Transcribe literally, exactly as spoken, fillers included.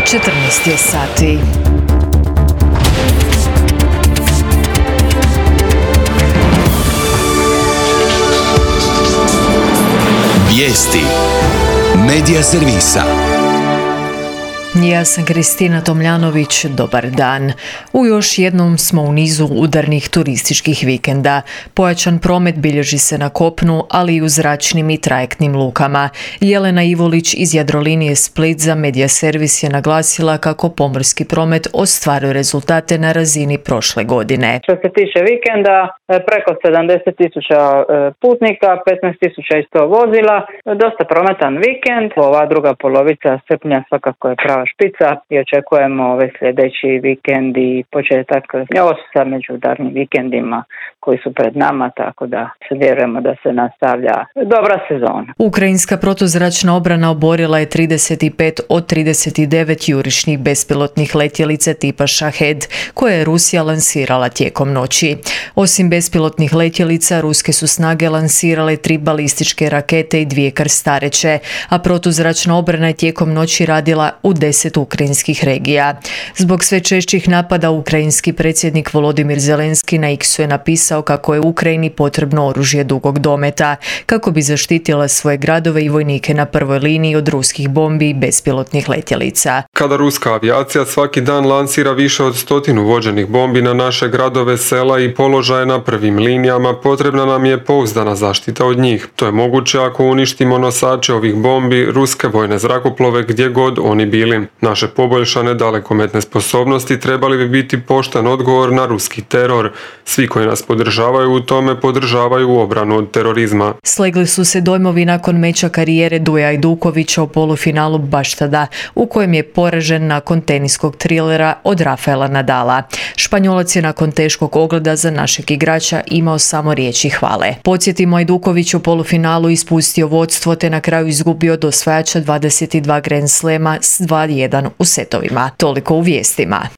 četrnaest je sati. Vijesti Medija servisa. Ja sam Kristina Tomljanović, dobar dan. U još jednom smo u nizu udarnih turističkih vikenda. Pojačan promet bilježi se na kopnu, ali i u zračnim i trajektnim lukama. Jelena Ivolić iz Jadrolinije Split za Medija servis je naglasila kako pomorski promet ostvaruje rezultate na razini prošle godine. Što se tiče vikenda, preko sedamdeset tisuća putnika, petnaest tisuća i sto vozila, dosta prometan vikend. Ova druga polovica srpnja svakako je prava špica i očekujemo ove sljedeći vikend i početak. Ovo su sad međudarnim vikendima koji su pred nama, tako da se vjerujemo da se nastavlja dobra sezona. Ukrajinska protuzračna obrana oborila je trideset pet od trideset devet jurišnih bespilotnih letjelica tipa Shahed, koje je Rusija lansirala tijekom noći. Osim bespilotnih letjelica, ruske su snage lansirale tri balističke rakete i dvije krstareće, a protuzračna obrana je tijekom noći radila u deset ukrajinskih regija. Zbog sve češćih napada, ukrajinski predsjednik Volodimir Zelenski na X-u je napisao kako je Ukrajini potrebno oružje dugog dometa, kako bi zaštitila svoje gradove i vojnike na prvoj liniji od ruskih bombi i bespilotnih letjelica. Kada ruska avijacija svaki dan lansira više od stotinu vođenih bombi na naše gradove, sela i položaje na prvim linijama, potrebna nam je pouzdana zaštita od njih. To je moguće ako uništimo nosače ovih bombi, ruske vojne zrakoplove gdje god oni bili. Naše poboljšane dalekometne sposobnosti trebali bi biti pošten odgovor na ruski teror. Svi koji nas podržavaju u tome podržavaju obranu od terorizma. Slegli su se dojmovi nakon meča karijere Duja Ajdukovića u polufinalu Baštada, u kojem je poražen nakon teniskog trilera od Rafaela Nadala. Španjolac je nakon teškog ogleda za našeg igrača imao samo riječi hvale. Podsjetimo, Ajduković u polufinalu ispustio vodstvo te na kraju izgubio od osvajača dvadeset dva Grand Slema s dva jedan u setovima. Toliko u vijestima.